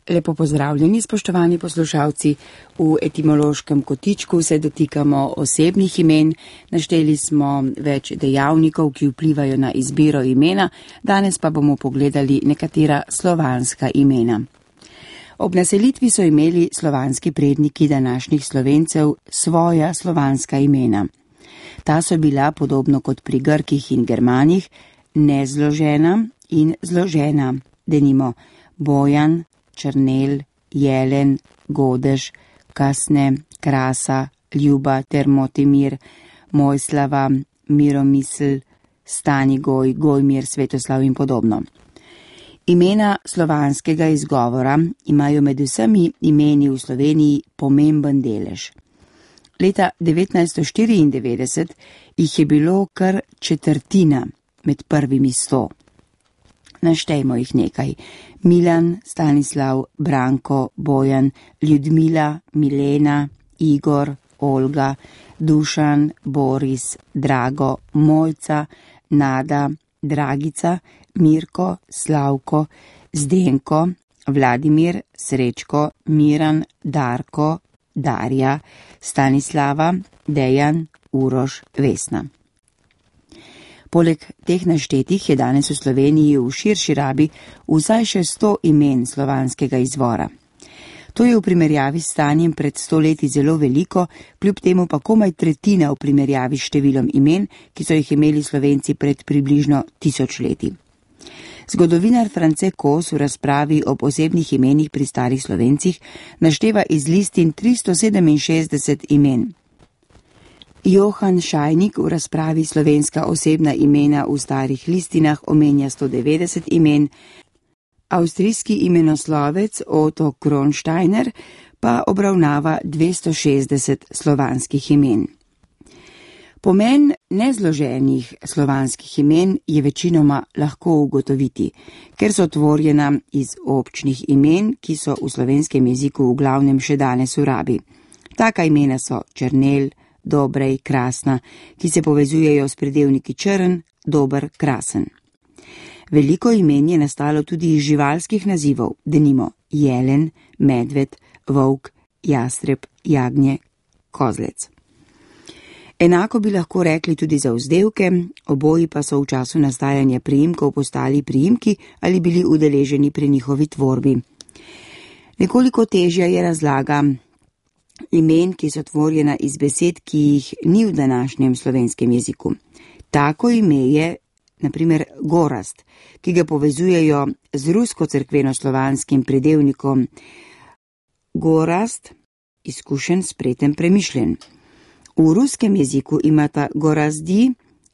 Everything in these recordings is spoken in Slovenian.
Lepo pozdravljeni, spoštovani poslušalci. V etimološkem kotičku se dotikamo osebnih imen. Našteli smo več dejavnikov, ki vplivajo na izbiro imena, danes pa bomo pogledali nekatera slovanska imena. Ob naselitvi so imeli slovanski predniki današnjih Slovencev svoja slovanska imena. Ta so bila, podobno kot pri Grkih in Germanih, nezložena in zložena, denimo Bojan, Črnel, Jelen, Godež, Kasne, Krasa, Ljuba ter Motimir, Mojslava, Miromisl, Stanigoj, Gojmir, Svetoslav in podobno. Imena slovanskega izgovora imajo med vsemi imeni v Sloveniji pomemben delež. Leta 1994 jih je bilo kar četrtina med prvimi 100. Naštejmo jih nekaj: Milan, Stanislav, Branko, Bojan, Ljudmila, Milena, Igor, Olga, Dušan, Boris, Drago, Mojca, Nada, Dragica, Mirko, Slavko, Zdenko, Vladimir, Srečko, Miran, Darko, Darja, Stanislava, Dejan, Uroš, Vesna. Poleg teh naštetih je danes v Sloveniji v širši rabi vsaj še 100 imen slovanskega izvora. To je v primerjavi s stanjem pred 100 leti zelo veliko, kljub temu pa komaj tretjina v primerjavi s številom imen, ki so jih imeli Slovenci pred približno 1000 leti. Zgodovinar France Kos v razpravi o posebnih imenih pri starih Slovencih našteva iz listin 367 imen. Johan Šajnik v razpravi slovenska osebna imena v starih listinah omenja 190 imen, avstrijski imenoslovec Otto Kronsteiner pa obravnava 260 slovanskih imen. Pomen nezloženih slovanskih imen je večinoma lahko ugotoviti, ker so tvorjena iz občnih imen, ki so v slovenskem jeziku v glavnem še danes v rabi. Taka imena so Črnel, Dobrej, Krasna, ki se povezujejo s pridevniki črn, dober, krasen. Veliko imen je nastalo tudi iz živalskih nazivov, denimo jelen, medved, volk, jastreb, jagnje, kozlec. Enako bi lahko rekli tudi za vzdevke, oboji pa so v času nastajanja priimkov postali priimki ali bili udeleženi pri njihovi tvorbi. Nekoliko težja je razlaga imen, ki so tvorjena iz besed, ki jih ni v današnjem slovenskem jeziku. Tako ime je, na primer, Gorazd, ki ga povezujejo z rusko cerkveno-slovanskim pridevnikom Gorazd, izkušen, spreten, premišljen. V ruskem jeziku imata Gorazdi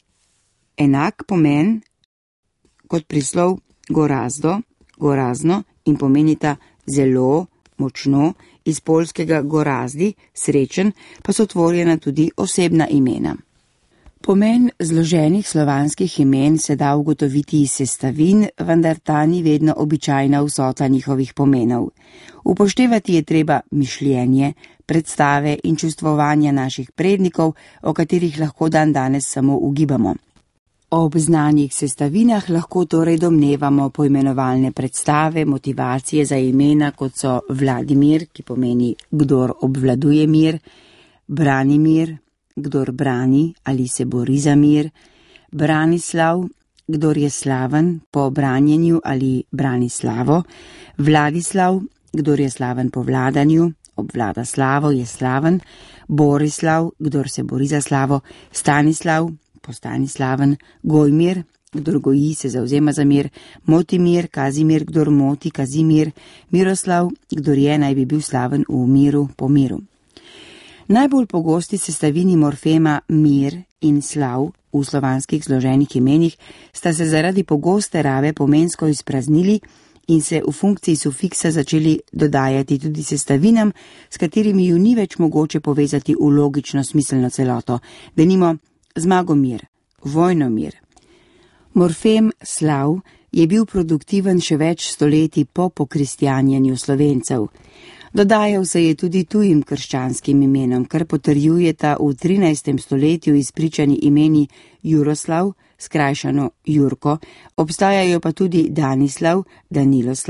enak pomen kot prislov Gorazdo, gorazno in pomenita zelo, močno, iz poljskega gorazdi, srečen, pa so tvorjena tudi osebna imena. Pomen zloženih slovanskih imen se da ugotoviti iz sestavin, vendar ta ni vedno običajna vsota njihovih pomenov. Upoštevati je treba mišljenje, predstave in čustvovanja naših prednikov, o katerih lahko danes samo ugibamo. Ob znanih sestavinah lahko torej domnevamo poimenovalne predstave, motivacije za imena, kot so Vladimir, ki pomeni kdor obvladuje mir, Branimir, kdor brani ali se bori za mir, Branislav, kdor je slaven po branjenju ali brani slavo, Vladislav, kdor je slaven po vladanju, obvlada slavo, je slaven, Borislav, kdor se bori za slavo, Stanislav, postani slaven, Gojmir, kdor goji, se zavzema za mir, Motimir, Kazimir, kdor moti, Kazimir, Miroslav, kdor je, naj bi bil slaven v miru, po miru. Najbolj pogosti sestavini morfema mir in slav v slovanskih zloženih imenih sta se zaradi pogoste rabe pomensko izpraznili in se v funkciji sufiksa začeli dodajati tudi sestavinam, s katerimi ju ni več mogoče povezati v logično smiselno celoto, denimo Zmagomir, Vojnomir. Morfem slav je bil produktiven še več stoletij po pokristjanjenju Slovencev. Dodajal se je tudi tujim krščanskim imenom, kar potrjujeta v 13. stoletju izpričani imeni Juroslav, skrajšano Jurko, obstajajo pa tudi Danislav, Daniloslav,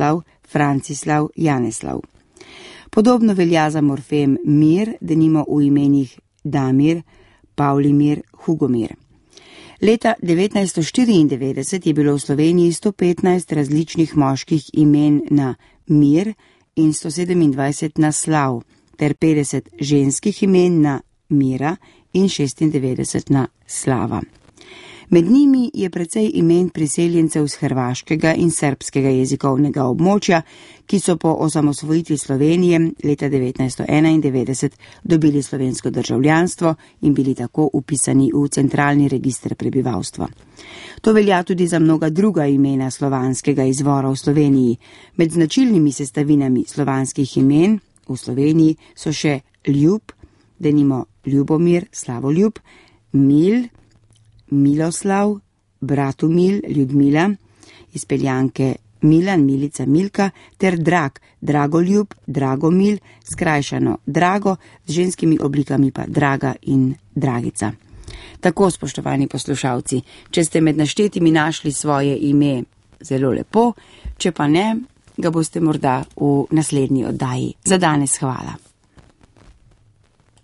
Francislav, Janeslav. Podobno velja za morfem mir, denimo v imenih Damir, Pavlimir, Hugomir. Leta 1994 je bilo v Sloveniji 115 različnih moških imen na Mir in 127 na Slav, ter 50 ženskih imen na Mira in 96 na Slava. Med njimi je precej imen priseljencev z hrvaškega in srbskega jezikovnega območja, ki so po osamosvojitvi Slovenije leta 1991 dobili slovensko državljanstvo in bili tako upisani v centralni register prebivalstva. To velja tudi za mnoga druga imena slovanskega izvora v Sloveniji. Med značilnimi sestavinami slovanskih imen v Sloveniji so še Ljub, denimo Ljubomir, Slavoljub, Mil, Miloslav, Bratumil, Ljudmila, izpeljanke Milan, Milica, Milka, ter Drag, Dragoljub, Dragomil, skrajšano Drago, z ženskimi oblikami pa Draga in Dragica. Tako, spoštovani poslušalci, če ste med naštetimi našli svoje ime, zelo lepo, če pa ne, ga boste morda v naslednji oddaji. Za danes hvala.